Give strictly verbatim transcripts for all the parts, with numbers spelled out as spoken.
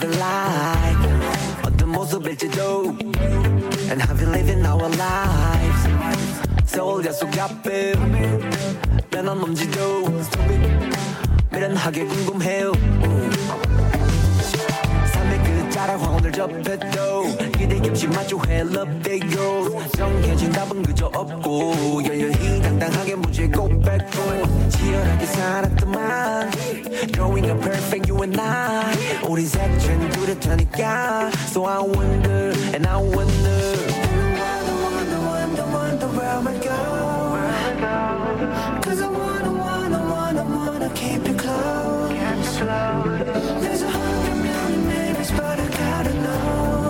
living life 어떤 모습일지도 And how we living our lives 서울 약속 앞에 변함없지도 미련하게 궁금해요 삶의 끝자락 황혼을 접해도 기대 없이 마주해 love that goes 정해진 답은 그저 없고 여유히 당당하게 무지에 고백고 치열하게 살았더만 Drawing a perfect you and I 우리 색채는 뚜렷하니까 So I wonder and I wonder Wonder wonder wonder wonder where I go Cause I wanna wanna wanna wanna keep you close There's a hundred million names but I gotta know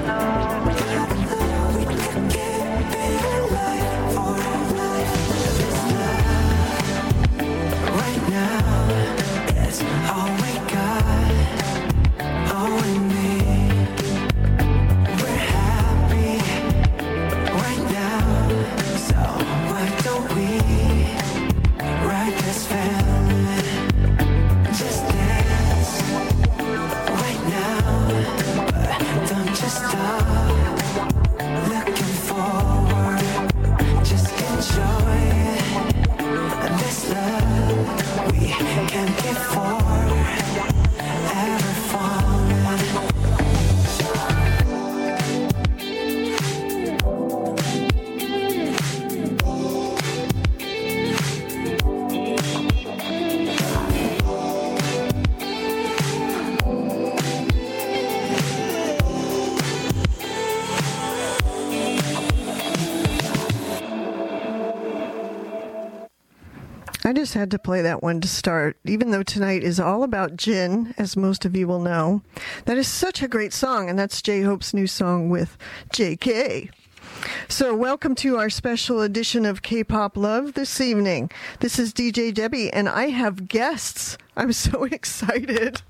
We could get bigger life for our life This love right now is all we got all we need We're happy right now so why don't we ride this family just dance right now but don't just stop looking forward just enjoy it this love we can't get for ever falling I just had to play that one to start, even though tonight is all about gin, as most of you will know. That is such a great song, and that's J-Hope's new song with J K. So welcome to our special edition of K-Pop Love this evening. This is D J Debbie, and I have guests. I'm so excited.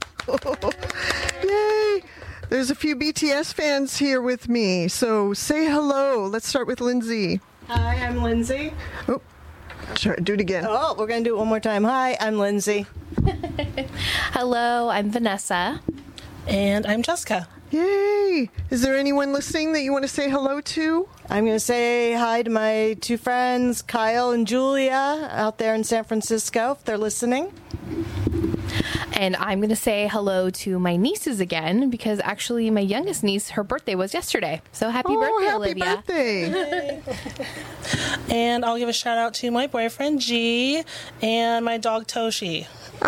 Yay! There's a few B T S fans here with me, so say hello. Let's start with Lindsay. Hi, I'm Lindsay. Oh. Sure, do it again. Oh, we're going to do it one more time. Hi, I'm Lindsay. Hello, I'm Vanessa. And I'm Jessica. Yay! Is there anyone listening that you want to say hello to? I'm going to say hi to my two friends, Kyle and Julia, out there in San Francisco, if they're listening. And I'm going to say hello to my nieces again, because actually my youngest niece, her birthday was yesterday. So happy oh, birthday, happy Olivia. birthday. And I'll give a shout out to my boyfriend, G, and my dog, Toshi.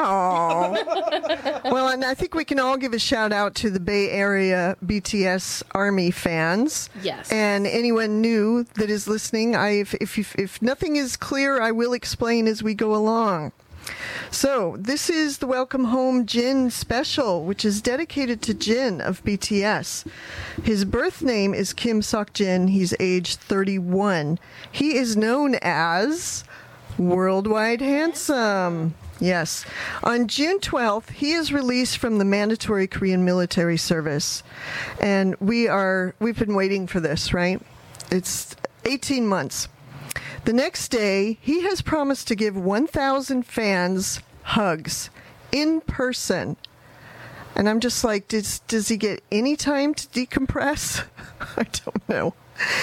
Oh. Well, and I think we can all give a shout out to the Bay Area B T S Army fans. Yes. And anyone new that is listening, I if if if, if nothing is clear, I will explain as we go along. So, this is the Welcome Home Jin special, which is dedicated to Jin of B T S. His birth name is Kim Seok-jin. He's age thirty-one. He is known as Worldwide Handsome. Yes. On June twelfth, he is released from the mandatory Korean military service. And we are, we've been waiting for this, right? It's eighteen months. The next day, he has promised to give one thousand fans hugs in person. And I'm just like, does, does he get any time to decompress? I don't know.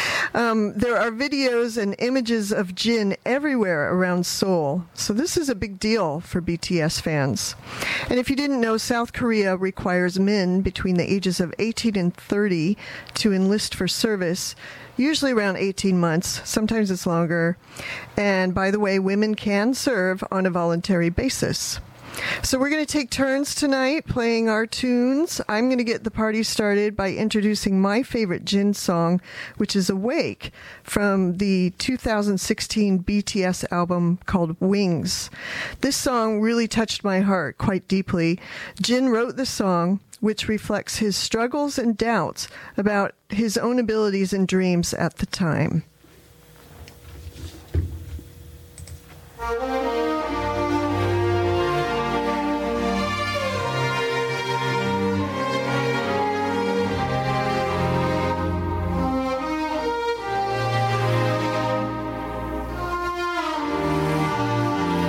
Um, there are videos and images of Jin everywhere around Seoul. So this is a big deal for B T S fans. And if you didn't know, South Korea requires men between the ages of eighteen and thirty to enlist for service, usually around eighteen months. Sometimes it's longer. And by the way, women can serve on a voluntary basis. So we're going to take turns tonight playing our tunes. I'm going to get the party started by introducing my favorite Jin song, which is Awake, from the two thousand sixteen B T S album called Wings. This song really touched my heart quite deeply. Jin wrote the song, which reflects his struggles and doubts about his own abilities and dreams at the time.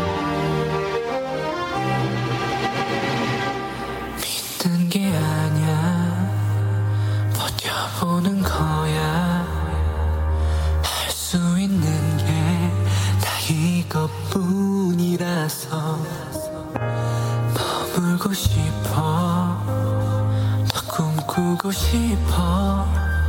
게 아니야 오는 거야. 할 수 있는 게 다 이것뿐이라서 머물고 싶어. 더 꿈꾸고 싶어.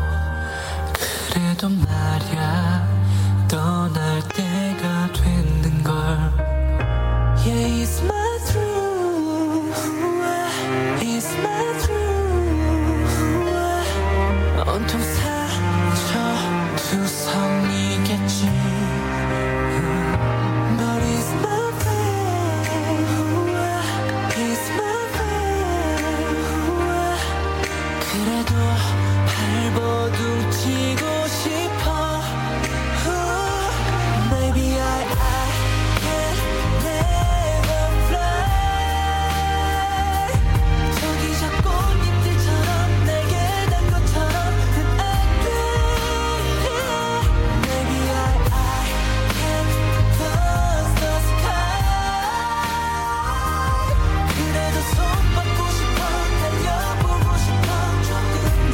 그래도 말야 떠날 때가 됐는걸. Yeah, it's my truth. It's my truth. 온통 사쳐두성이겠지. But it's my friend. It's my friend. 그래도 발버둥 치고 싶어. Maybe I, I can never fly. 저기 저 꽃잎들처럼 내게 단 것처럼은 안 돼. Maybe I, I can touch the sky. 그래도 손 뻗고 싶어. 달려보고 싶어. 조금 더.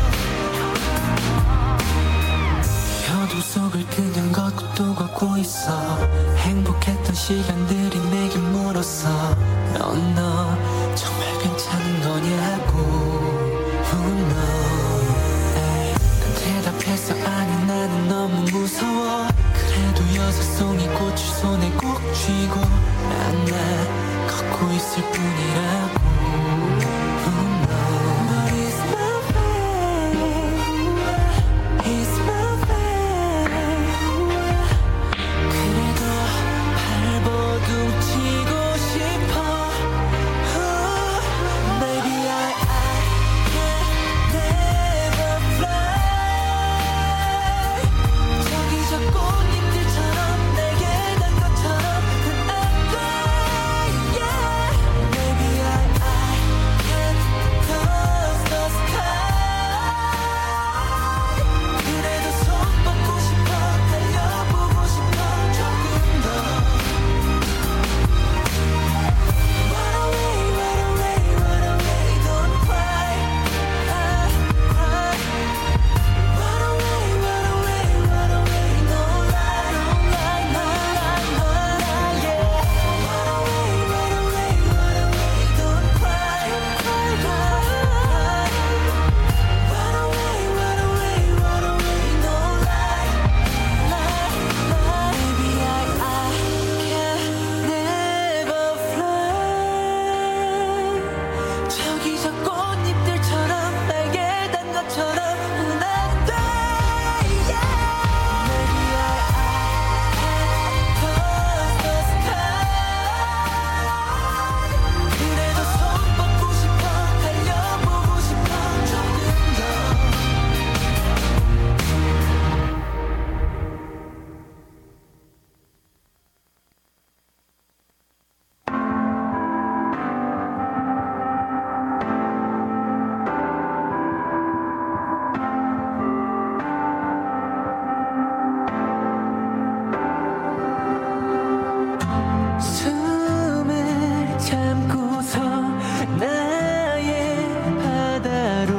어둠 속을 그냥 걷고 또 걷고 있어. 행복했던 시간들이 내게 물었어. 넌 너 정말 괜찮은 거냐고. Oh no. 에이, 난 대답했어. 아니 나는 너무 무서워. 그래도 여섯 송이 꽃을 손에 꼭 쥐고 난 나 걷고 있을 뿐이라고. Oh no. But it's my friend. It's my friend. 그래도 발버둥 치고 싶어. Maybe I, I can never fly. 저기 저 꽃잎들처럼 내게 단 것처럼은 안 돼. Yeah. Maybe I, I can touch the sky. 그래도 손 뻗고 싶어. 달려보고 싶어. 조금 더. Run away, run away, run away. Don't cry, cry, cry. Run away, run away, run away. No lie, no lie, no lie, no lie, yeah. Run away, run away, run away. Don't cry, cry, cry. Run away, run away, run away. No lie, lie, lie. Maybe I, I can never fly. 저기 저 꽃잎들처럼 날개 단 것처럼은 안 돼. Yeah. Maybe I, I can touch the sky. 그래도 손 뻗고 싶어. 달려보고 싶어. 조금 더. 숨을 참고서 나의 바다로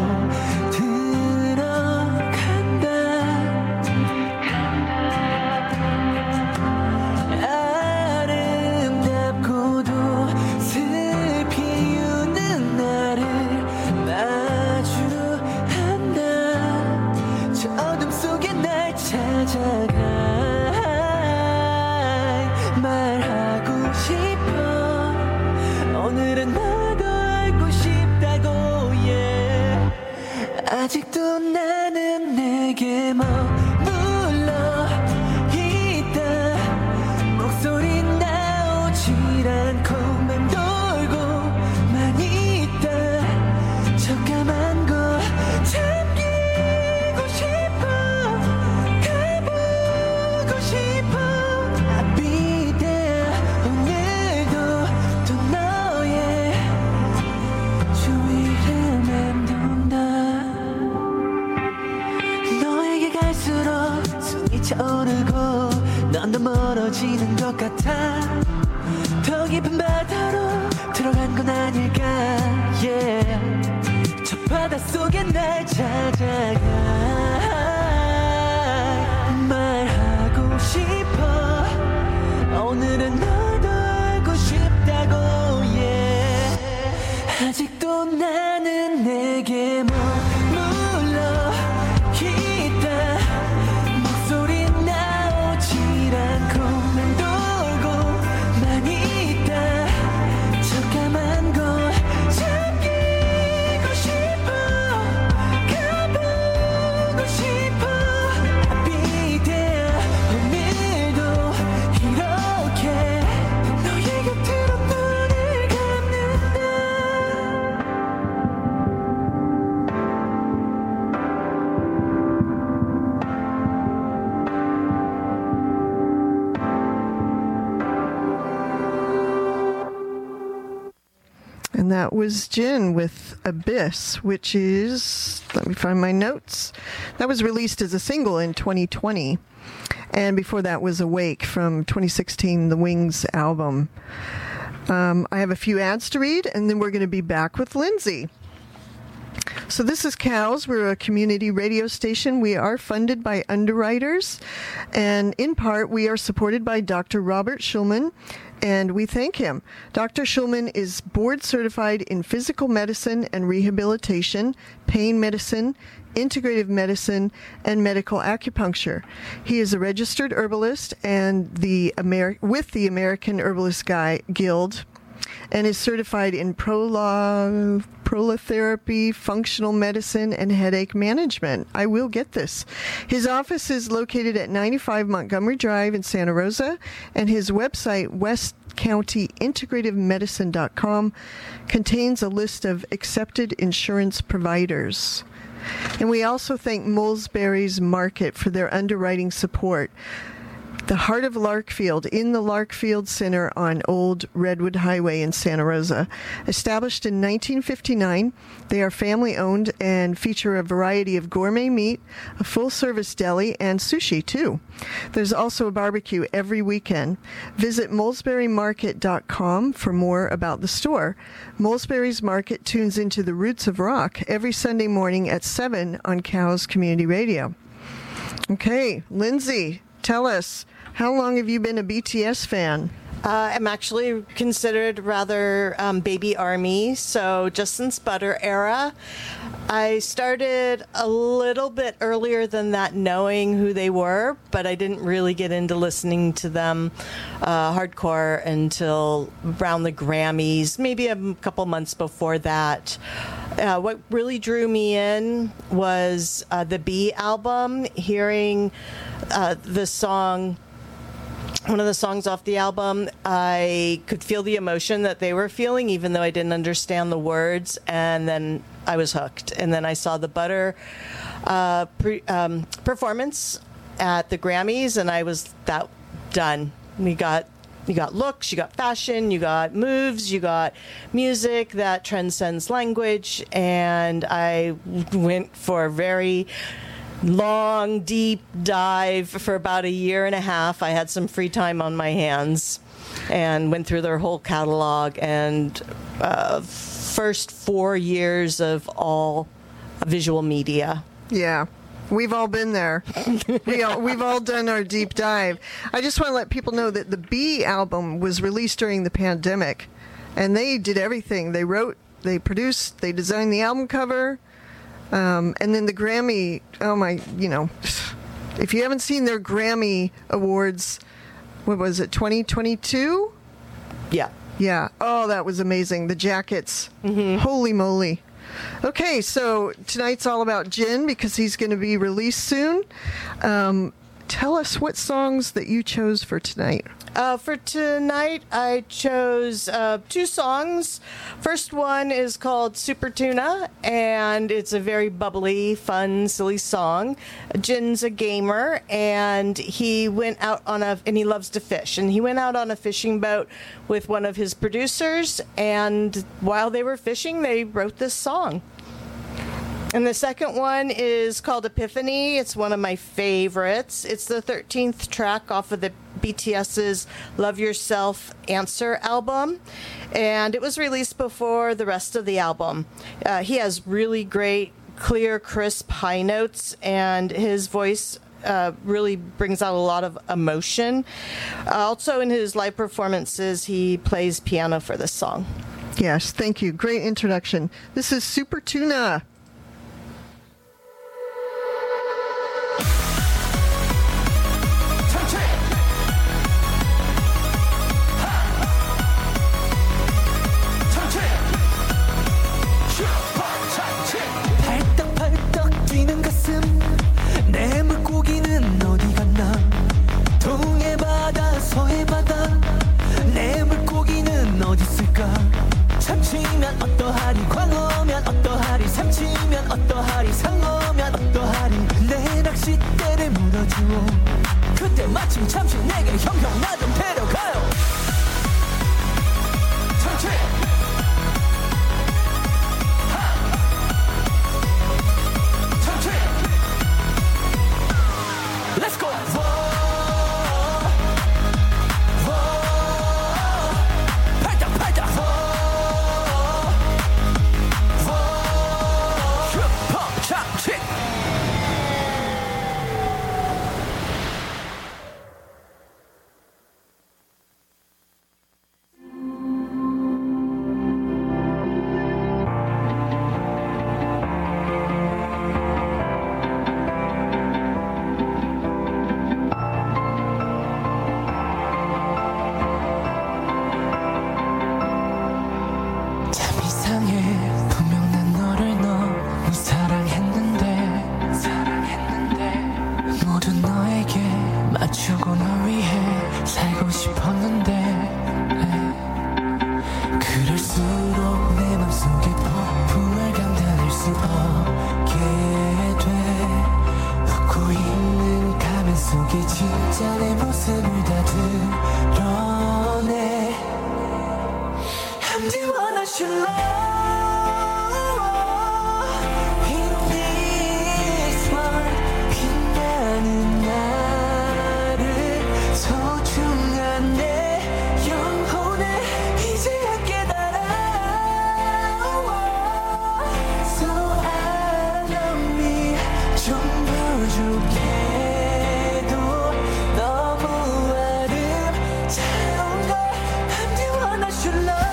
들어간다. 아름답고도 슬피 우는 나를 마주한다. 저 어둠 속에 날 찾아가. 말하고 싶어. 오늘은 나도 알고 싶다고. Yeah. 아직도 나는 내게 머물러 있다. 목소리 나오질 않고 맴돌고만 있다. 저 까만 곳 잠기고 싶어. 가보고 싶어. I'll be there. 오늘도 또 너의 주위를 맴돈다. 너에게 갈수록 숨이 차오르고 넌 더 멀어지는 것 같아. 더 깊은 바다로 들어간 건 아닐까. Yeah. 저 바닷속에 날 찾아가 말하고 싶어 오늘은 널 더 알고 싶다고 yeah. 아직도 나는 내게 머물러 있다 목소리 나오질 않고 맴돌고만 있다 저 까만 걸 잡히고 싶어 가보고 싶어 I'll be there 오늘도 이렇게 너의 곁으로 눈을 감는다 And that was Jin with Abyss, which is, let me find my notes. That was released as a single in twenty twenty. And before that was Awake from twenty sixteen, the Wings album. Um, I have a few ads to read, and then we're going to be back with Lindsay. So this is Cows. We're a community radio station. We are funded by underwriters, and in part we are supported by Doctor Robert Schulman, and we thank him. Doctor Schulman is board certified in physical medicine and rehabilitation, pain medicine, integrative medicine, and medical acupuncture. He is a registered herbalist and the Amer- with the American Herbalist Guy Guild, and is certified in prolo- prolotherapy, functional medicine, and headache management. I will get this. His office is located at ninety-five Montgomery Drive in Santa Rosa, and his website, west county integrative medicine dot com, contains a list of accepted insurance providers. And we also thank Molesbury's Market for their underwriting support. The heart of Larkfield, in the Larkfield Center on Old Redwood Highway in Santa Rosa. Established in nineteen fifty-nine, they are family-owned and feature a variety of gourmet meat, a full-service deli, and sushi, too. There's also a barbecue every weekend. Visit molesbury market dot com for more about the store. Molesbury's Market tunes into the roots of rock every Sunday morning at seven on Cows Community Radio. Okay, Lindsay, tell us, how long have you been a B T S fan? Uh, I'm actually considered rather um, baby army, so just since Butter era. I started a little bit earlier than that knowing who they were, but I didn't really get into listening to them uh, hardcore until around the Grammys, maybe a couple months before that. Uh, what really drew me in was uh, the B album, hearing uh, the song... One of the songs off the album, I could feel the emotion that they were feeling, even though I didn't understand the words, and then I was hooked. And then I saw the Butter uh, pre, um, performance at the Grammys, and I was that done. We got you got looks, you got fashion, you got moves, you got music that transcends language, and I went for a very long, deep dive for about a year and a half. I had some free time on my hands and went through their whole catalog, and uh, first four years of all visual media. Yeah. We've all been there. we all, we've all done our deep dive. I just want to let people know that the B album was released during the pandemic, and they did everything. They wrote, they produced, they designed the album cover. Um, and then the Grammy, oh my, you know, if you haven't seen their Grammy Awards, what was it, twenty twenty-two? Yeah. Yeah. Oh, that was amazing. The jackets. Mm-hmm. Holy moly. Okay, so tonight's all about Jin because he's going to be released soon. Um, tell us what songs that you chose for tonight. Uh, for tonight, I chose uh, two songs. First one is called Super Tuna, and it's a very bubbly, fun, silly song. Jin's a gamer, and he went out on a, and he loves to fish, and he went out on a fishing boat with one of his producers, and while they were fishing, they wrote this song. And the second one is called Epiphany. It's one of my favorites. It's the thirteenth track off of the BTS's Love Yourself Answer album. And it was released before the rest of the album. Uh, he has really great, clear, crisp high notes, and his voice uh, really brings out a lot of emotion. Uh, also, in his live performances, he plays piano for this song. Yes, thank you. Great introduction. This is Super Tuna. 팔떡팔떡 뛰는 가슴 내 물고기는 어디 갔나 동해 바다 서해 바다 내 물고기는 어디 있을까 참치면 어떠하리 광어면 어떠하리 삼치면 어떠하리 상어면 어떠하리 내 낚싯대를 물어주오 그때 마침 잠시 내게 형형 나 좀 데려가요 참치 Let's go. Whoa, whoa, 팔딱 팔딱. Whoa, whoa, 슈퍼 참치. 참 이상해 분명 난 너를 너무 사랑했는데 사랑했는데 모두 너에게 맞추고 널 위해 살고 싶었는데 그럴수록 내 맘속에 폭풍을 감당할 수 없게 돼 웃고 있는 가면 속에 진짜 내 모습을 다 드러내 I'm the one I should love in this world 빛나는 나를 소중한 내 영혼을 이제야 깨달아 So I love me 좀 부족해도 너무 아름다운 걸 I'm the one I should love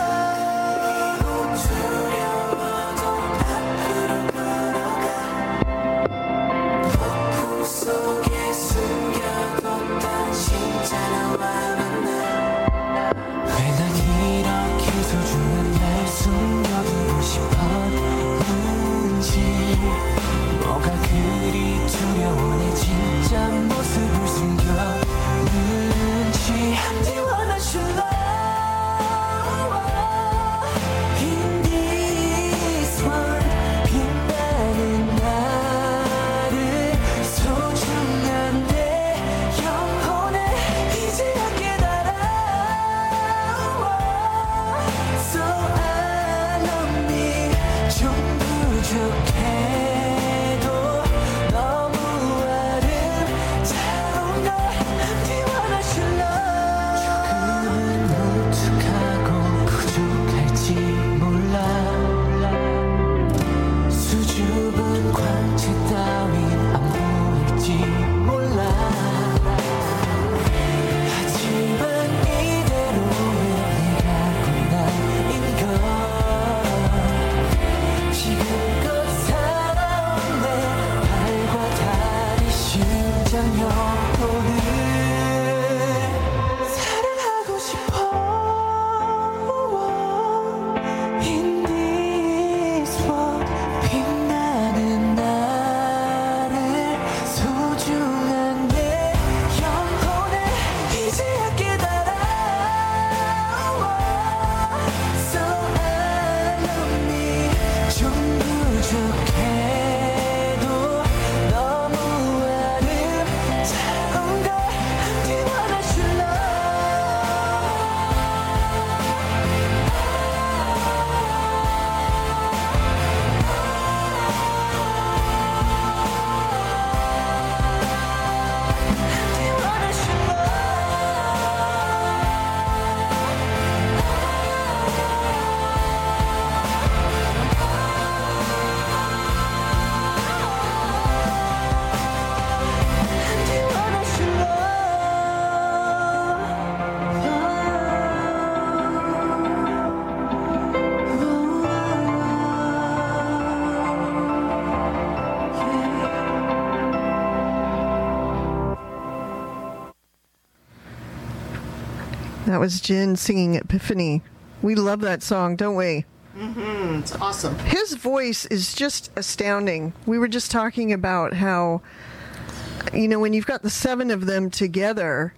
빛나는 나를 소중한 내 That was Jin singing Epiphany. We love that song, don't we? Mm-hmm. It's awesome. His voice is just astounding. We were just talking about how, you know, when you've got the seven of them together,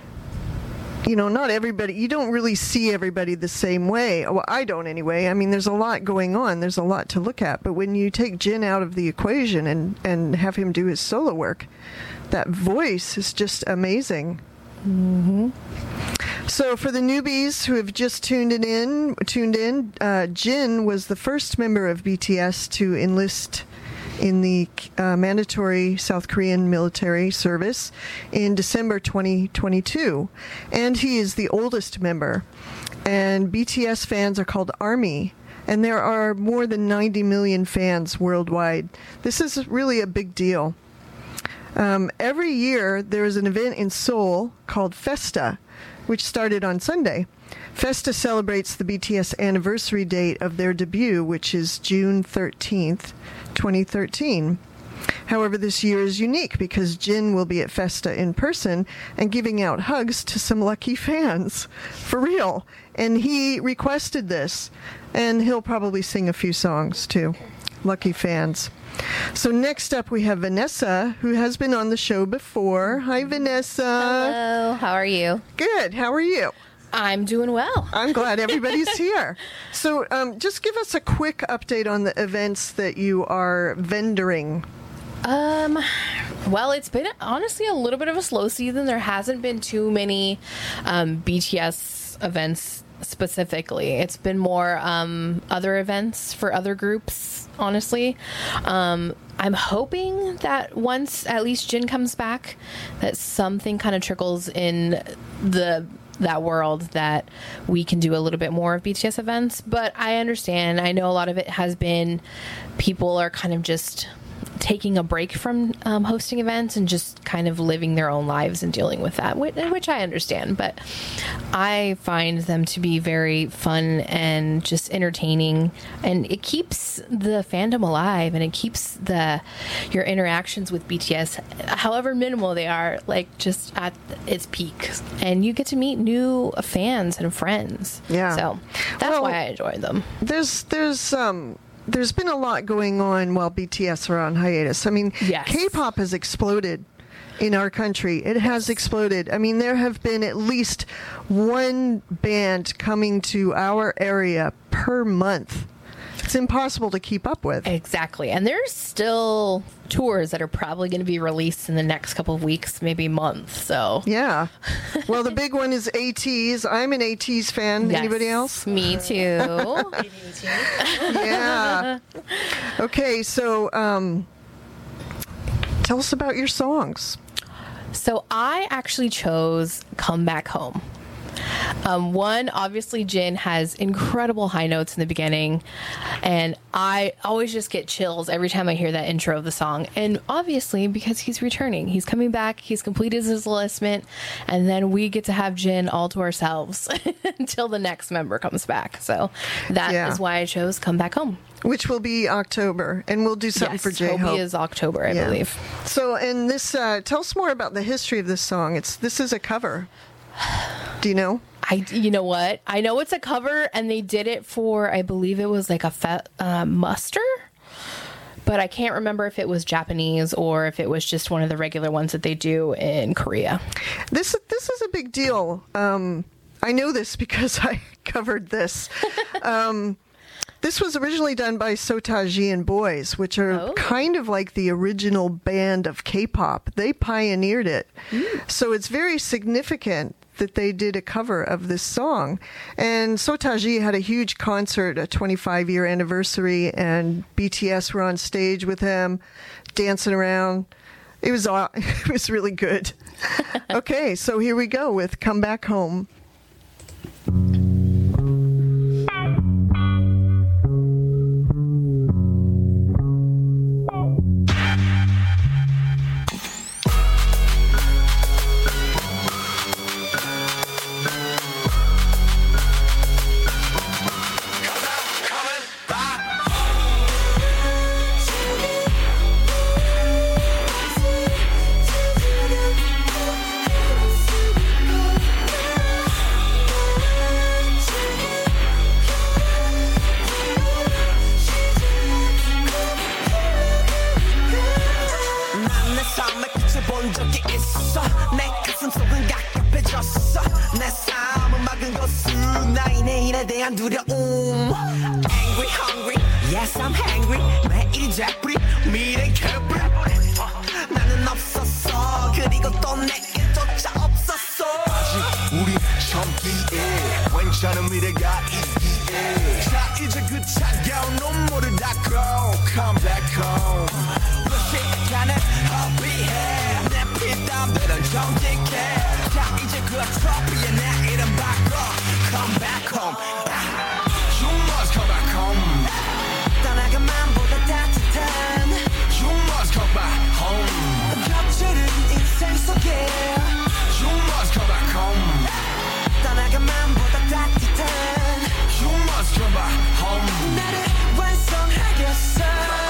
you know, not everybody, you don't really see everybody the same way. Well, I don't anyway. I mean, there's a lot going on. There's a lot to look at. But when you take Jin out of the equation and, and have him do his solo work, that voice is just amazing. Mm-hmm. So for the newbies who have just tuned in, in tuned in, uh, Jin was the first member of B T S to enlist in the uh, mandatory South Korean military service in December twenty twenty-two. And he is the oldest member. And B T S fans are called ARMY. And there are more than ninety million fans worldwide. This is really a big deal. Um, every year there is an event in Seoul called Festa, which started on Sunday. Festa celebrates the B T S anniversary date of their debut, which is June thirteenth, twenty thirteen. However, this year is unique because Jin will be at Festa in person and giving out hugs to some lucky fans. For real. And he requested this, and he'll probably sing a few songs too. Lucky fans. So next up we have Vanessa, who has been on the show before. Hi, Vanessa. Hello, how are you? Good. How are you? I'm doing well. I'm glad everybody's here. So um, just give us a quick update on the events that you are vendoring. Um, well, it's been honestly a little bit of a slow season. There hasn't been too many um, B T S events specifically. It's been more um, other events for other groups, honestly. Um, I'm hoping that once at least Jin comes back, that something kind of trickles in the that world that we can do a little bit more of B T S events. But I understand. I know a lot of it has been people are kind of just taking a break from um, hosting events and just kind of living their own lives and dealing with that, which, which I understand. But I find them to be very fun and just entertaining, and it keeps the fandom alive, and it keeps the your interactions with B T S, however minimal they are, like just at its peak, and you get to meet new fans and friends. Yeah. So that's Well, why I enjoy them. There's there's um there's been a lot going on while B T S are on hiatus. I mean, Yes. K-pop has exploded in our country. It has exploded. I mean, there have been at least one band coming to our area per month. It's impossible to keep up with. Exactly. And there's still tours that are probably going to be released in the next couple of weeks, maybe months. So Yeah. Well, the big one is ATEEZ. I'm an ATEEZ fan. Yes, Anybody else? Me too. Yeah. Okay, so um, tell us about your songs. So I actually chose Come Back Home. Um, one, obviously, Jin has incredible high notes in the beginning, and I always just get chills every time I hear that intro of the song. And obviously, because he's returning, he's coming back, he's completed his enlistment, and then we get to have Jin all to ourselves until the next member comes back. So that is Yeah. why I chose Come Back Home. Which will be October, and we'll do something Yes, for J-Hope. Hope is October, I Yeah. believe. So, and this, uh, tell us more about the history of this song. It's this is a cover. Do you know? I, you know what? I know it's a cover, and they did it for, I believe it was like a fe- uh, muster, but I can't remember if it was Japanese or if it was just one of the regular ones that they do in Korea. This this is a big deal. Um, I know this because I covered this. Um, this was originally done by Sotaji and Boys, which are Oh. kind of like the original band of K-pop. They pioneered it. So it's very significant that they did a cover of this song. And Sotaji had a huge concert, a twenty-five year anniversary, and B T S were on stage with him, dancing around. It was aw- it was really good. Okay, so here we go with Come Back Home. Coming 본 적이 있어 내 가슴 속은 갑갑해졌어 내 삶은 막은 것은 나의 내일에 대한 두려움 Angry hungry yes I'm hungry 매일이 되풀이 미래 개뿔 나는 없었어 그리고 또 내일조차 없었어 아직 우리 젊기에 괜찮은 미래가 있기에 자 이제 그 차가운 눈물을 닦고 Come back home 시간을 허비해 내 피땀들은 정직해 자 이제 그 트로피에 내 이름 바꿔 Come back home You must come back home 떠나간 맘보다 따뜻한 You must come back home 겹치는 인생 속에 You must come back home 떠나간 맘보다 따뜻한 You must come back home 나를 완성하겠어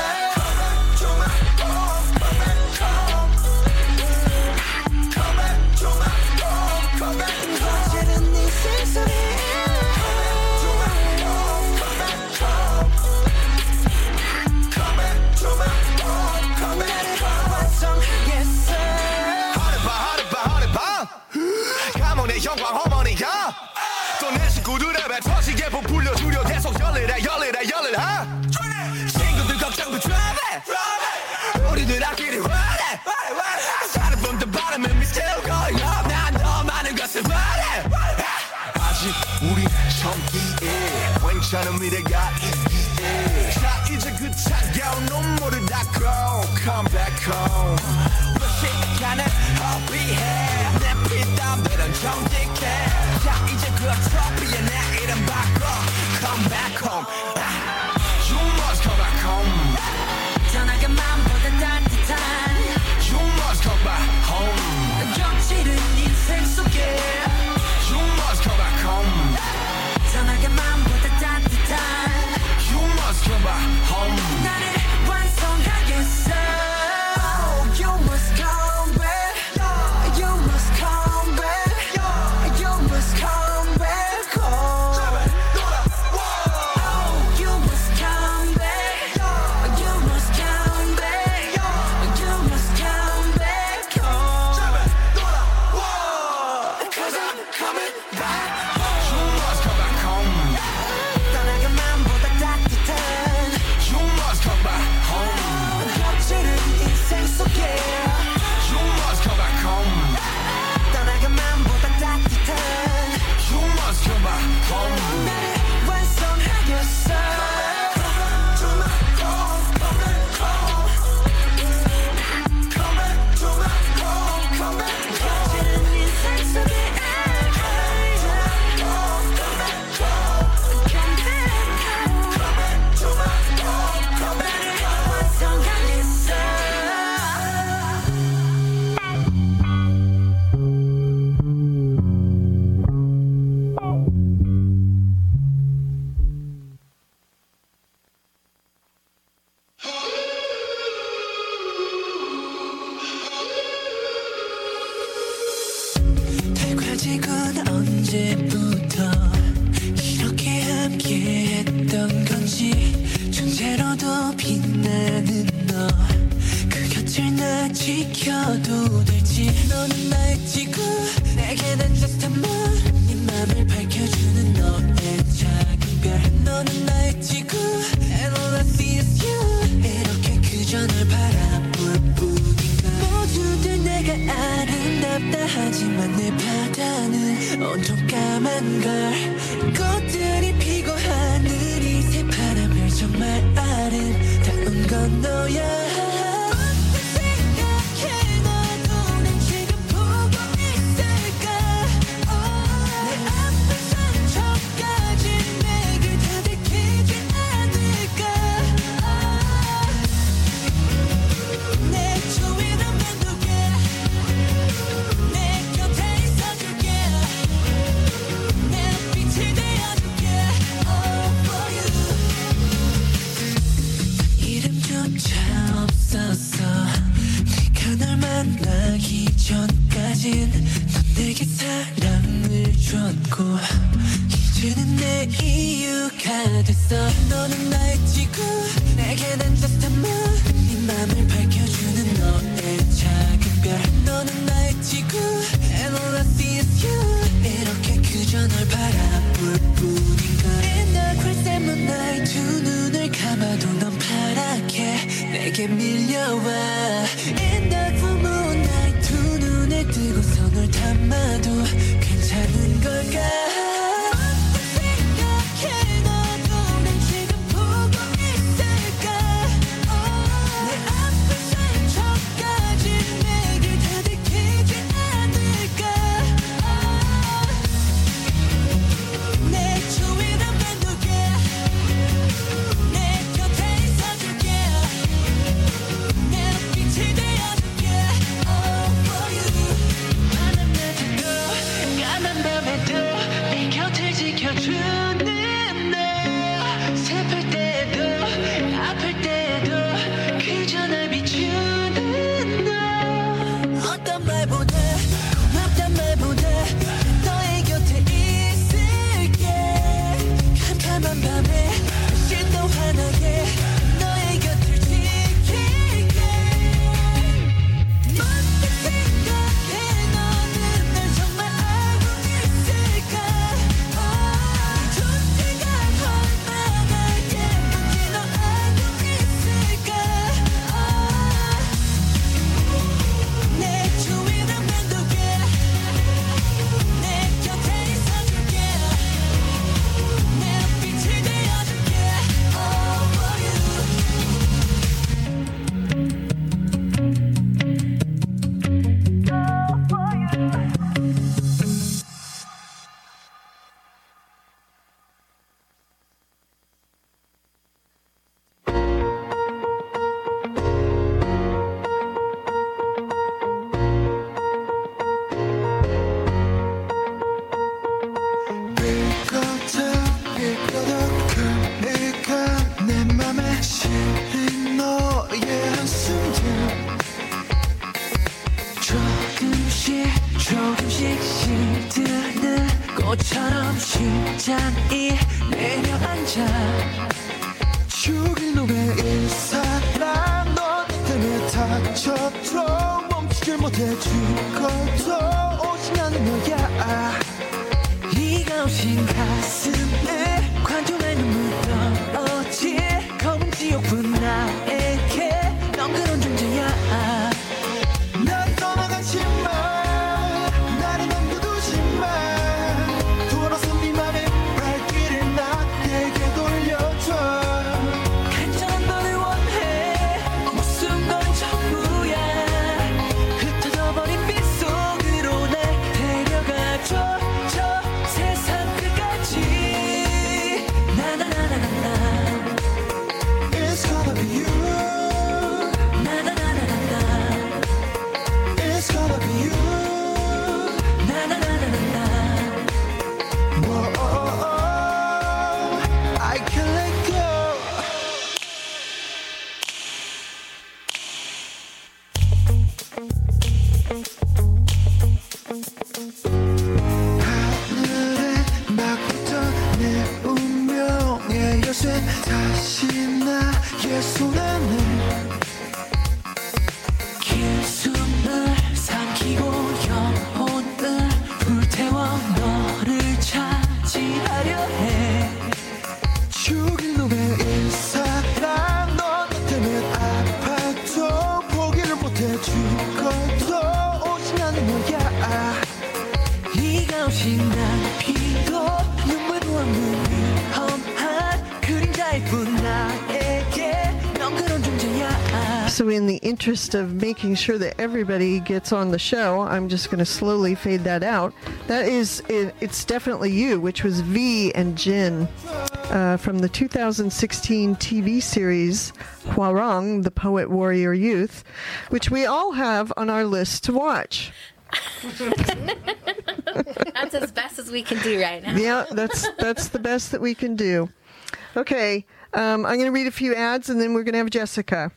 영광 어머니가 또 내 식구들의 배 터지게 부풀려 주려 계속 열리래 열리래 열리라 친구들 걱정도 드라마 우리들 앞길이 화내 사는 뿜던 바람은 미스테리오 going up 난 더 많은 것을 바래 아직 우리 젊기에 괜찮은 미래가 있기에 자 이제 그 차가운 눈물을 닦고 Come back home 시간을 허비해 내 피땀들은 정직해 자 이제 그 트로피에 내 이름 바꿔 Come back home You must come back home 떠나간 맘보다 따뜻한 You must come back home 겹치는 인생 속에 You must come back home 떠나간 맘보다 따뜻한 You must come back home 나를 완성하겠어 You must come back You must come back You must come back home Oh, you must come back You must come back You must come back home Cause I'm coming back You must come back home 떠나간 맘보다 따뜻한 You must come back home 겹치는 인생 속에 You must come back home 떠나간 맘보다 따뜻한 You must come back home 나를 완성하겠어 Come back to my home Come back home Come back to my home Come back home 겹치는 인생 속에 Come back home Come back home Come back to my home Come back home 완성하겠어 달궈지곤 언제부터 이렇게 함께했던 건지 존재로도 빛나는 너 그 곁을 나 지켜도 될지 너는 나의 지구 내게 난 just a moon 네 맘을 밝혀주는 너의 작은 별 너는 나의 지구 And all I see is you 이렇게 그저 널 바라볼 뿐인가 모두들 내가 아름답다 하지만 내 바다는 온통 까만 걸 꽃들이 피고 하늘이 새파란 별 정말 아름다운 건 너야 생각해 너도 난 지금 보고 있을까 내 아픈 상처까지 내게 다 들키지 않을까 내 주위를 맴돌게 내 곁에 있어줄게 내 빛이 되어줄게 All for you 이름조차 없었어 네가 날 만나기 전까진 넌 내게 사랑을 줬고 이제는 내 이유가 됐어 너는 나의 지구 내게 난 just a moon 네 맘을 밝혀주는 너의 작은 별 내게 밀려와 In the full moonlight 두 눈을 뜨고서 널 담아도 괜찮은 걸까 생각해 너도 난 지금 보고 있을까 내 앞을 상처까지 내게 다 들키지 않을까 내 주위를 맴돌게 내 곁에 있어줄게 내 빛이 되어줄게 All for you 환한 낮에도 까만 밤에도 내 곁을 지켜주는 너 슬플 때도 아플 때도 그저 날 비추는 너 어떤 말보다 고맙단 말보다 너의 곁에 있을게 캄캄한 밤에 다시 또 환하게 너의 곁을 지킬게 먼저 생각해 너는 날 정말 알고 있을까 네 존재가 얼마나 예쁜지 너 알고 있을까 내 주위를 맴돌게 내 곁에 있어줄게 내 빛이 되어줄게 All for you 내 맘에 실린 너의 한숨들 조금씩 조금씩 시드는 꽃처럼 심장이 내려앉아 죽일 놈의 일사랑 너 때문에 다쳐도 멈추질 못해 죽어도 오지 않는 너야 네가 오신 가슴에 관통할 눈물 떨어질 검은 지옥분 나에게 넌 그런 존재야 난 떠나가지마 나를 남겨두지마 돌아서 네 맘의 발길을 나에게 돌려줘 간절한 너를 원해 목숨 건 전부야 흩어져버린 빛 속으로 날 데려가줘 저 세상 끝까지 나나나나나 It's gonna be you 나나나나나 It's gonna be you 나나나나나 Whoa, I can't let go 하늘에 막 붙은 내 운명의 열쇠 다시 나의 손에 긴 숨을 삼키고 영혼을 불태워 너를 차지하려 해 죽일 놈의 일사랑 너 때문에 아파도 포기를 못해 죽어도 오지 않는 너야 네가 오신 날 피도 눈물도 없는 위험한 그림자일 뿐 나에게 넌 그런 존재야 So in the interest of making sure that everybody gets on the show, I'm just going to slowly fade that out. That is, it, it's definitely you, which was V and Jin uh, from the two thousand sixteen T V series Hwarang, the Poet Warrior Youth, which we all have on our list to watch. That's as best as we can do right now. Yeah, that's that's the best that we can do. Okay, um, I'm going to read a few ads, and then we're going to have Jessica.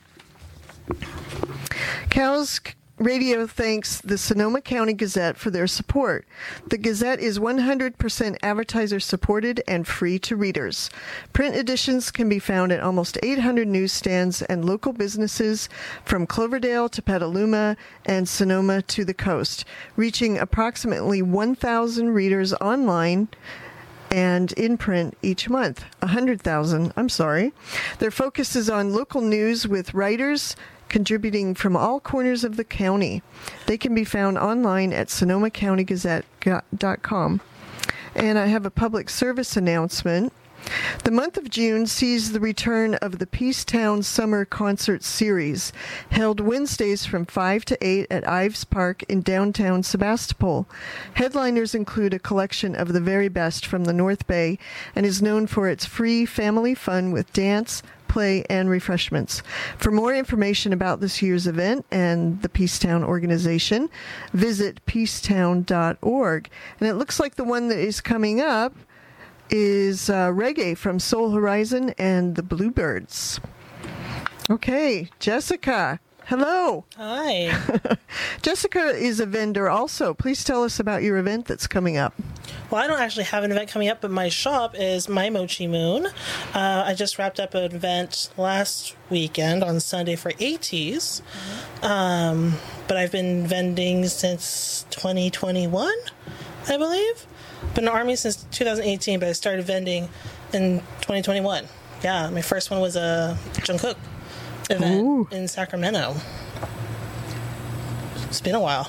Cows Radio thanks the Sonoma County Gazette for their support. The Gazette is one hundred percent advertiser supported and free to readers. Print editions can be found at almost eight hundred newsstands and local businesses from Cloverdale to Petaluma and Sonoma to the coast, reaching approximately one thousand readers online and in print each month. one hundred thousand, I'm sorry. Their focus is on local news with writers contributing from all corners of the county. They can be found online at sonoma county gazette dot com. And I have a public service announcement. The month of June sees the return of the Peacetown Summer Concert Series, held Wednesdays from five to eight at Ives Park in downtown Sebastopol. Headliners include a collection of the very best from the North Bay and is known for its free family fun with dance, play, and refreshments. For more information about this year's event and the Peacetown organization, visit peacetown dot org. And it looks like the one that is coming up is uh, reggae from Soul Horizon and the Bluebirds. Okay, Jessica, hello. Hi. Jessica is a vendor also. Please tell us about your event that's coming up. Well, I don't actually have an event coming up, but my shop is My Mochi Moon. Uh, I just wrapped up an event last weekend on Sunday for ATEEZ. Um, but I've been vending since twenty twenty-one, I believe. Been in the Army since two thousand eighteen, but I started vending in twenty twenty-one. Yeah, my first one was a Jungkook event Ooh. in Sacramento. It's been a while.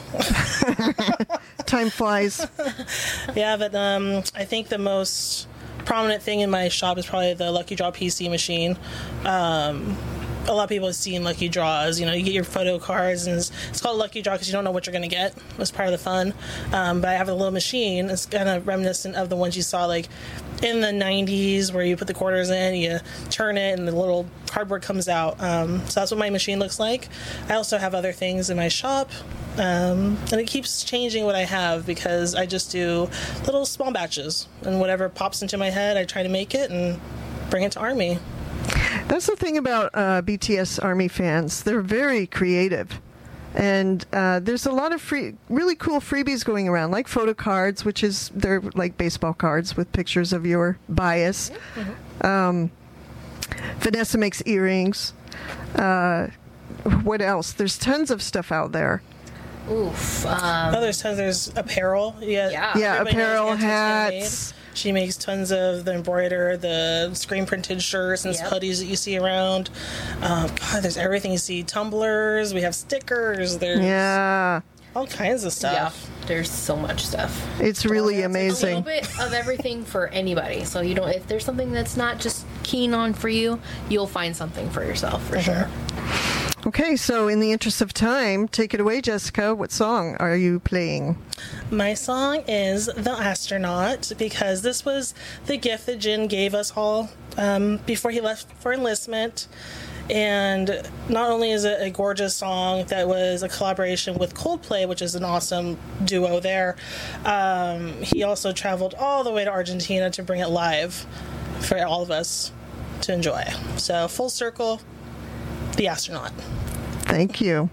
Time flies. Yeah, but um, I think the most prominent thing in my shop is probably the Lucky Draw P C machine. Um, a lot of people have seen Lucky Draws. You know, you get your photo cards, and it's, it's called Lucky Draw because you don't know what you're going to get. It's part of the fun. Um, but I have a little machine. It's kind of reminiscent of the ones you saw, like, in the nineties, where you put the quarters in, you turn it, and the little cardboard comes out. Um, so that's what my machine looks like. I also have other things in my shop. Um, and it keeps changing what I have because I just do little small batches. And whatever pops into my head, I try to make it and bring it to Army. That's the thing about uh, B T S Army fans. They're very creative. And uh, there's a lot of free, really cool freebies going around, like photo cards, which is, they're like baseball cards with pictures of your bias. Mm-hmm. Um, Vanessa makes earrings. Uh, what else? There's tons of stuff out there. Oof. Um, Oh, there's tons. There's apparel. Yeah, Yeah. Yeah, everybody knows apparel, Angela's handmade. hats. She makes tons of the embroider, the screen printed shirts and Yep. hoodies that you see around. Um, God, there's everything you see. Tumblers. We have stickers. There's Yeah, all kinds of yeah, stuff. there's so much stuff. it's really it's A little amazing. bit of everything for anybody. So you don't. If there's something that's not just keen on for you, you'll find something for yourself for sure. Okay, so in the interest of time, take it away, Jessica. What song are you playing? My song is The Astronaut because this was the gift that Jin gave us all um, before he left for enlistment. And not only is it a gorgeous song that was a collaboration with Coldplay, which is an awesome duo there, um, he also traveled all the way to Argentina to bring it live for all of us to enjoy. So full circle, The Astronaut. Thank you.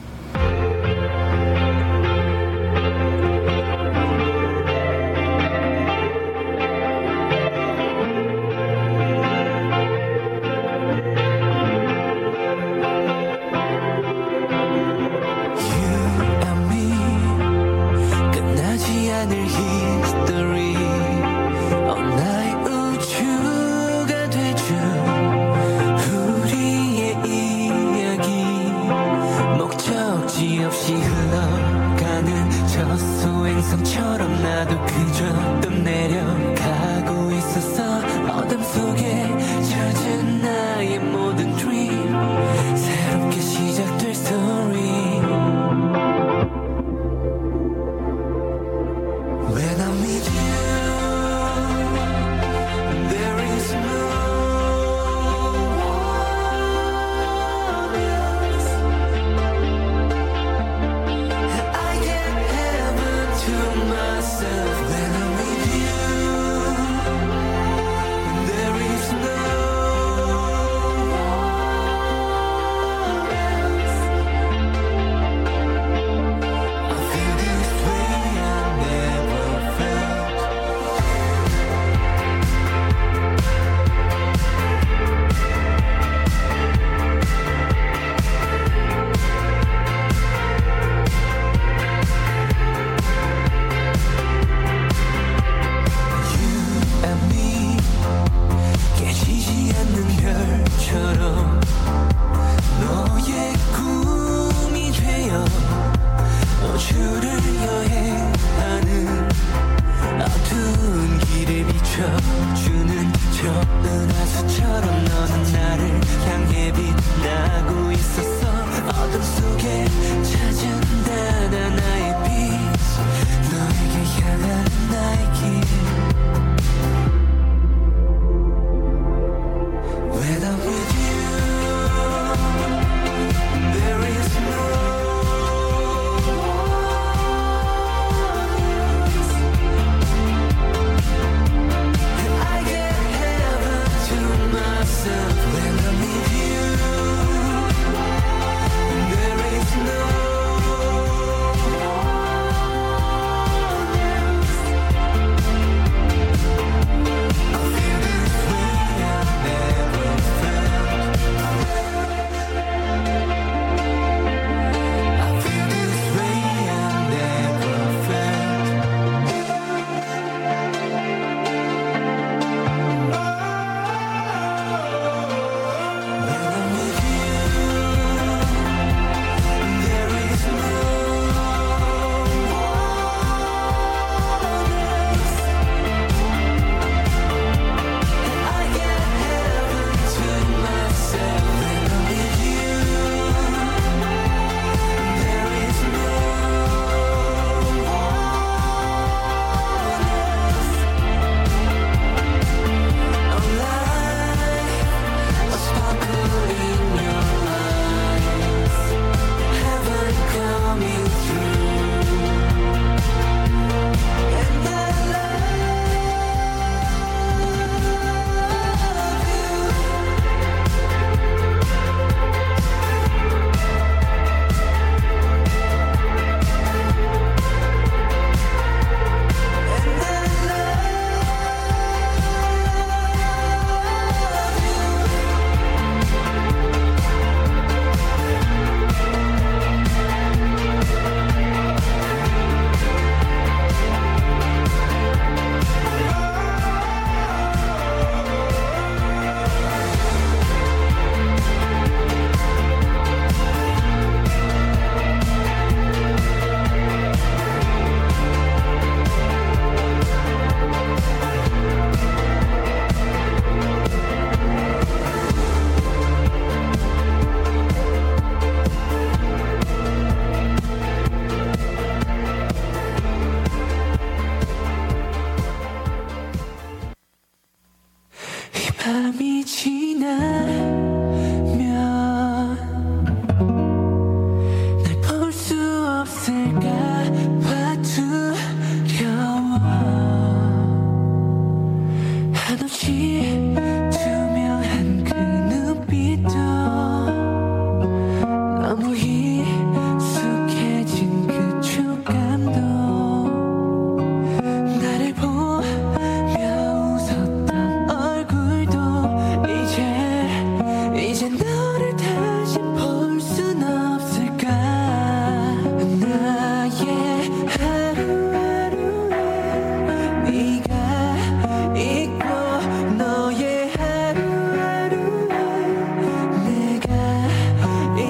끝나지 않을 history 나의 우주가 되준 우리의 이야기 목적지 없이 흘러가는 저 소행성처럼 나도 그저 떠내려가고 있었어 어둠 속에 젖은 나의 모든 dream 새롭게 시작될 story When I meet you, there is no one else. I get heaven to myself when I'm with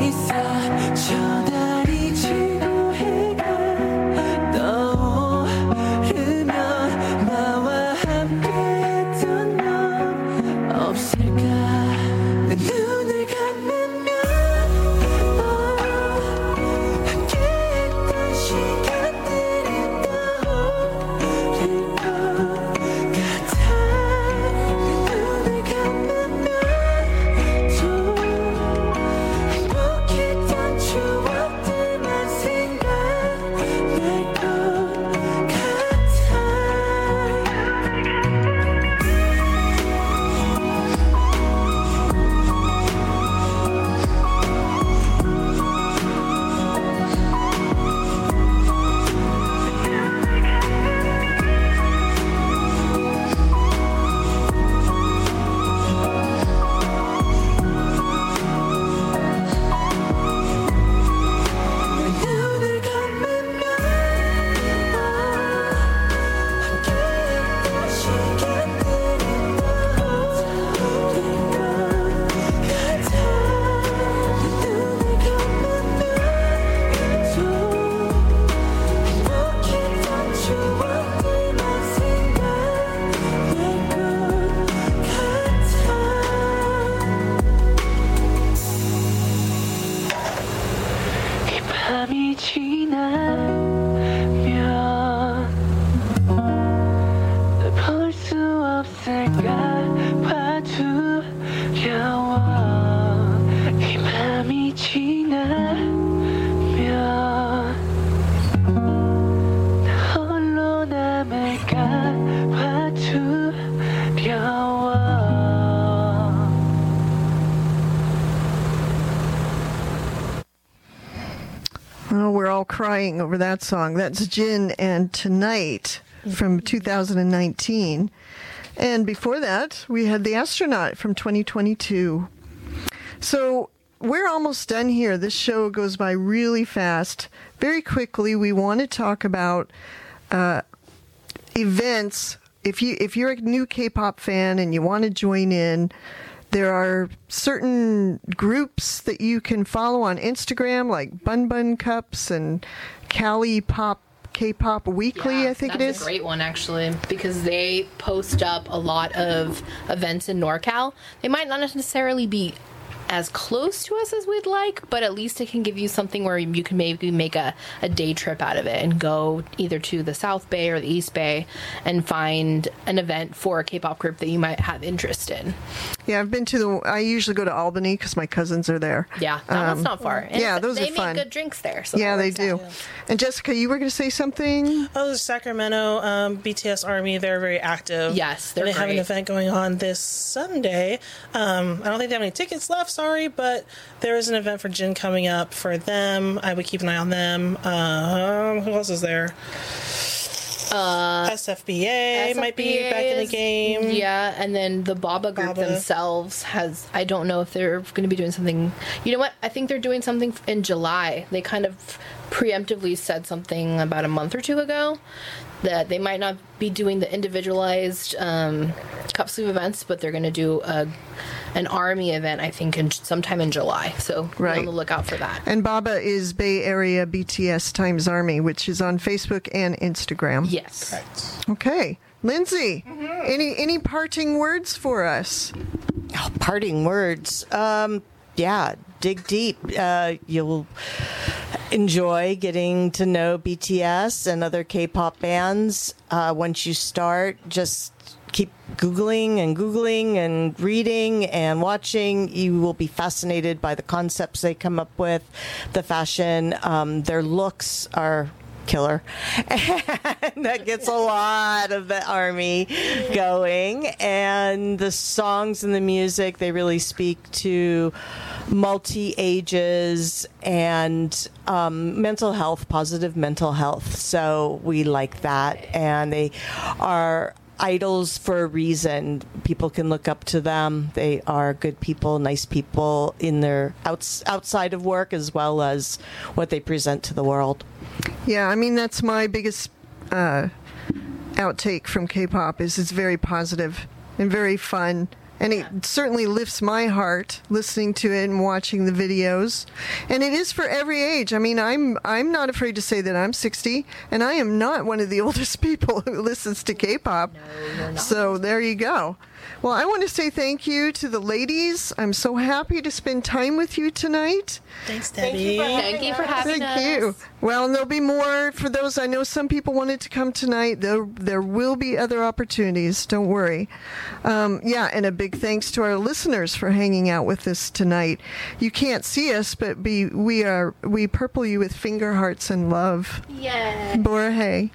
있어 저 달이 지고 해가 떠오르면 나와 함께했던 너 없을까 내 눈을 감으면 어, 함께했던 시간들이 떠오를 것 같아 내 눈을 감으면 또 행복했던 추억들만 생각날 것 같아 눈을 감으면 함께했던 시간들이 떠오를 것 같아 내 눈을 감으면 또 행복했던 추억들만 생각날 것 같아 이 밤이 지나면 널 볼 수 없을까 봐 두려워 이 밤이 지나면 나 홀로 남을까 봐 두려워 Oh, we're all crying over that song. That's Jin and Tonight from two thousand nineteen. And before that, we had The Astronaut from twenty twenty-two. So we're almost done here. This show goes by really fast. Very quickly, we want to talk about uh, events. If you if you're a new K-pop fan and you want to join in, there are certain groups that you can follow on Instagram, like Bun Bun Cups and Cali Pop, K-Pop Weekly, Yeah, I think it that's is. a great one, actually, because they post up a lot of events in NorCal. They might not necessarily be as close to us as we'd like, but at least it can give you something where you can maybe make a, a day trip out of it and go either to the South Bay or the East Bay and find an event for a K-pop group that you might have interest in. Yeah, I've been to the. I usually go to Albany because my cousins are there. Yeah, that one's Um, not far. And yeah, it's- those they are fun. make good drinks there. So Yeah, that they works do. out. And Jessica, you were going to say something? Oh, Sacramento um, B T S Army, they're very active. Yes, they're And they have an great. event going on this Sunday. Um, I don't think they have any tickets left, sorry, but there is an event for Jin coming up for them. I would keep an eye on them. Um, who else is there? Uh, S F B A might be back in the is- game. Yeah, and then the Baba group Baba. themselves has, I don't know if they're going to be doing something. You know what? I think they're doing something in July. They kind of preemptively said something about a month or two ago that they might not be doing the individualized um, cup sleeve events, but they're going to do a, an army event, I think, in, sometime in July. So be Right. on the lookout for that. And Baba is Bay Area B T S times Army, which is on Facebook and Instagram. Yes. Okay. Lindsay, Mm-hmm. any any parting words for us? Oh, parting words. Um, yeah, dig deep. Uh, you'll enjoy getting to know B T S and other K-pop bands. Uh, once you start, just keep Googling and Googling and reading and watching. You will be fascinated by the concepts they come up with, the fashion. Um, their looks are killer. And that gets a lot of the army going. And the songs and the music, they really speak to multi ages and um, mental health, positive mental health. So we like that. And they are idols for a reason. People can look up to them. They are good people, nice people in their outs- outside of work as well as what they present to the world. Yeah, I mean that's my biggest uh, outtake from K-pop is it's very positive and very fun And it certainly lifts my heart listening to it and watching the videos. And it is for every age. I mean, I'm I'm not afraid to say that I'm sixty, and I am not one of the oldest people who listens to K-pop. No, you're not. So there you go. Well, I want to say thank you to the ladies. I'm so happy to spend time with you tonight. Thanks, Thank Debbie. you for Thank you for having Thank us. you. Well, and there'll be more for those. I know some people wanted to come tonight. There, there will be other opportunities. Don't worry. Um, yeah, and a big thanks to our listeners for hanging out with us tonight. You can't see us, but be, we are we purple you with finger hearts and love. Yay. Borhe.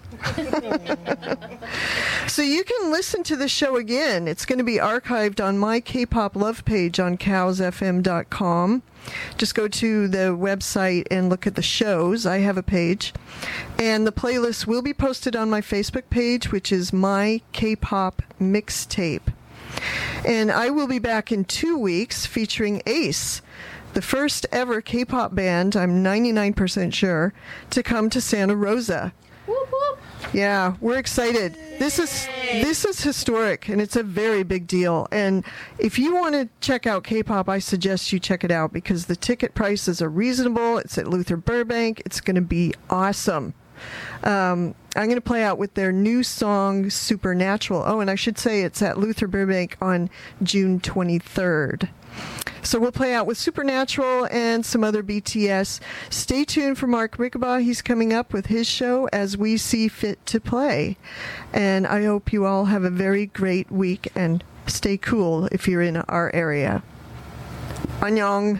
So you can listen to the show again. It's going to be archived on my K-pop love page on cows f m dot com. Just go to the website and look at the shows. I have a page. And the playlist will be posted on my Facebook page, which is My K-pop Mixtape. And I will be back in two weeks featuring Ace, the first ever K-pop band, I'm ninety-nine percent sure, to come to Santa Rosa. Whoop, whoop. Yeah, we're excited. This is this is historic, and it's a very big deal. And if you want to check out K-pop, I suggest you check it out because the ticket prices are reasonable. It's at Luther Burbank. It's going to be awesome. Um, I'm going to play out with their new song, Supernatural. Oh, and I should say it's at Luther Burbank on June twenty-third. So we'll play out with Supernatural and some other B T S. Stay tuned for Mark Rickabaugh. He's coming up with his show as we see fit to play. And I hope you all have a very great week and stay cool if you're in our area. Annyeong.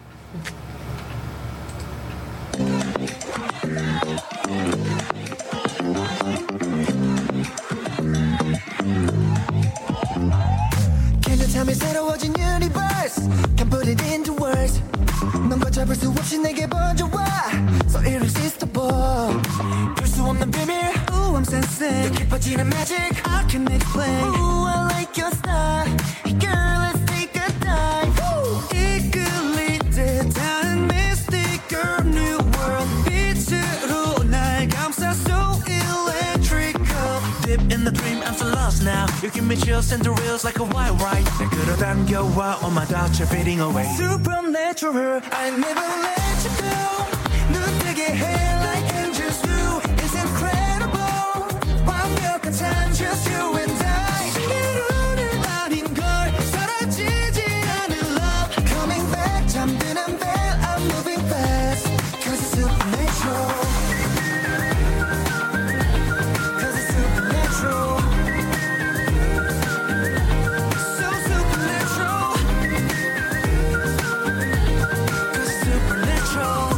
Can you tell me 새로워진 universe? Can put it into words. 넌 걷잡을 수 없이 내게 번져와 So irresistible. 풀 수 없는 비밀. Ooh, I'm sensing. 더 깊어지는 magic. I can explain. Ooh, I like your style. Girl, let's take a dive. Ooh. 이끌릴 듯한 mystic girl, new world. 빛으로 날 감싸 so electrical. Deep in the dream, I'm so lost now. You give me chills and the reels like a wild ride. 날 끌어당겨와 all my doubts are fading away. Supernatural, I never let you go. 눈 뜨게 해 like angels do. It's incredible. 완벽한 time, just you and I. 이루는 아닌 걸 사라지지 않은 love. Coming back, 잠드는 bell, I'm moving fast. Cause it's supernatural. Cause it's supernatural. So supernatural. Cause it's supernatural.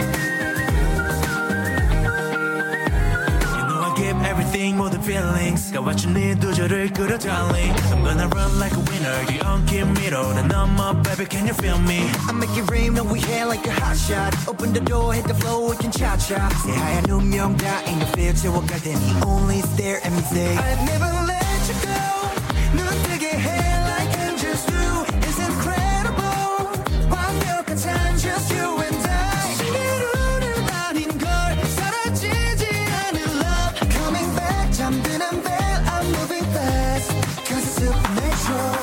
You know I give everything, all the feelings. 까왔던 네 두절을 끌어 darling. I'm gonna run like a winner. 뒤엉킨 미로 난 넘어 baby can you feel me? I make it rain when we hair like a hot shot. Open the door, hit the floor, we can cha-cha. 새하얀 운명 다 in the field 채워갈 테니 only stare at me say I never let you go. 눈 뜨게 해 like angels do. It's incredible. 완벽한 time, just you and I. 이루는 아닌 걸 사라지지 않은 love. Coming back, 잠드는 bell, I'm moving fast. Cause it's supernatural.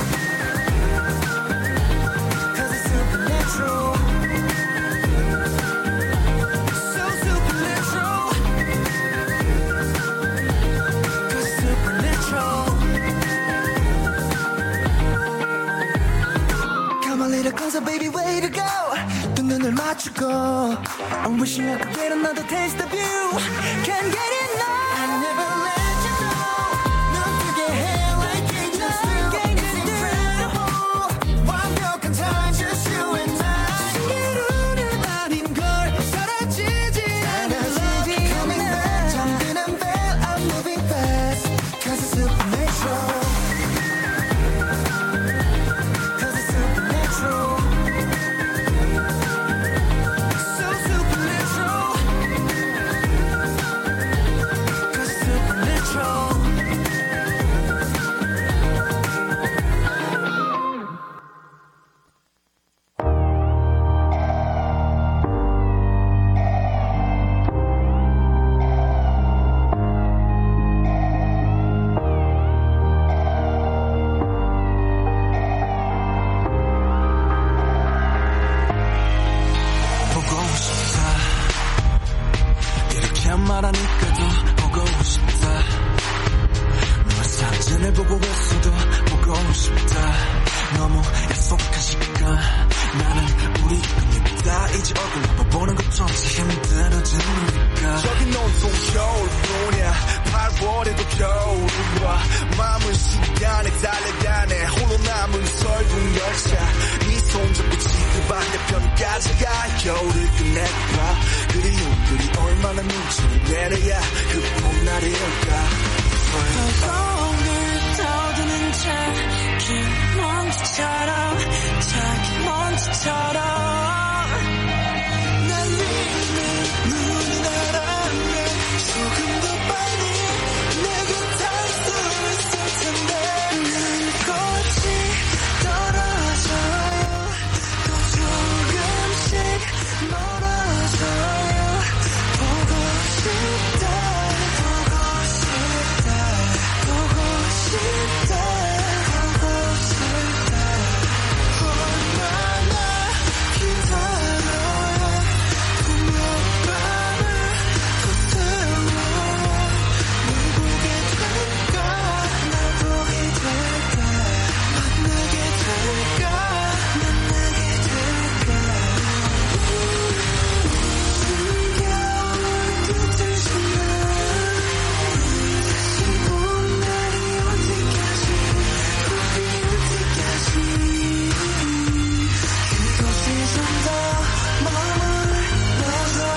Cause it's supernatural. So supernatural. Cause it's supernatural. Come a little closer, baby, way to go. 두 눈을 맞추고 I'm wishing I could get another taste of you. Can't get enough. I never let you go. 눈 뜨게 해 like angels do. It's incredible. 완벽한 time, just you and I. 이루는 아닌 걸 사라지지 않은 love. Coming back, 잠드는 bell, I'm moving fast. Cause it's supernatural. Cause it's supernatural. So supernatural. Cause it's supernatural. 말하니까 더 보고 싶다. 너의 사진을 보고 있어도 보고 싶다. 너무 약속한 시간 나는 우리 겁니다. 이제 얼굴 한번 보는 것조차 힘들어진 우리가 저긴 온통 겨울뿐이야. 팔월에도 겨울이 와. 마음은 시간에 달려가네. 홀로 남은 설국 열차. 네 손잡고 지금 반대편까지 가. 겨울을 끝내봐. 그리움들이 얼마나 눈치를 내려야 그 봄날일까. 거울을 떠드는 자기 먼지처럼 자기 먼지처럼 날 믿는 눈이 나라면 조금 더 빨리 내게 닿을 수 있을 텐데 난 꽃이 떨어져요 또 조금씩 멀어져요 보고 싶다 보고 싶다 보고 싶다 보고 싶다 얼마나 기다려요 봄여밤을 더 태워요 널 보게 될까 날 보게 될까 만나게 될까 만나게 될까 겨울 끝을 지나 다시 봄날이 올 때까지 봄이 올 때까지 그곳에서 더 머물러서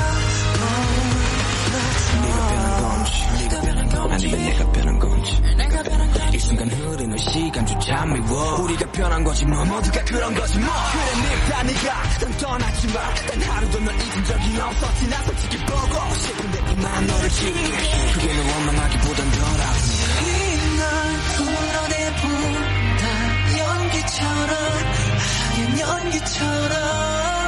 네가 변한 건지 아니면 내가 변한 건지 이 순간 흐르는 시간조차 미워 우리가 변한 거지 뭐 모두가 그런 거지 뭐 그래 늙다 네가 난 떠났지만 단 하루도 널 잊은 적이 없었지 나 솔직히 보고 싶은데 이만 너를 지울게 그게 널 원망하기보단 덜 아프네 널 풀어내본다 연기처럼 하얀 연기처럼